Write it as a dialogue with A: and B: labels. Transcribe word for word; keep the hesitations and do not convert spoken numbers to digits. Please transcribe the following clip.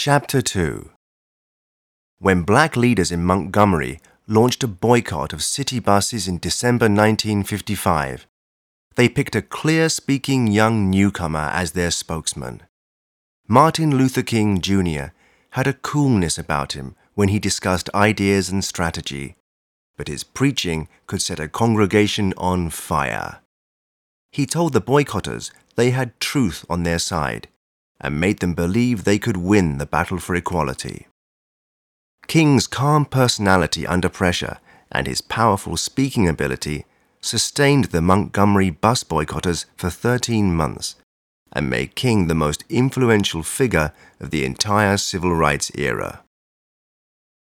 A: Chapter two. When black leaders in Montgomery launched a boycott of city buses in December nineteen fifty-five, they picked a clear-speaking young newcomer as their spokesman. Martin Luther King Junior had a coolness about him when he discussed ideas and strategy, but his preaching could set a congregation on fire. He told the boycotters they had truth on their side and made them believe they could win the battle for equality. King's calm personality under pressure and his powerful speaking ability sustained the Montgomery bus boycotters for thirteen months and made King the most influential figure of the entire civil rights era.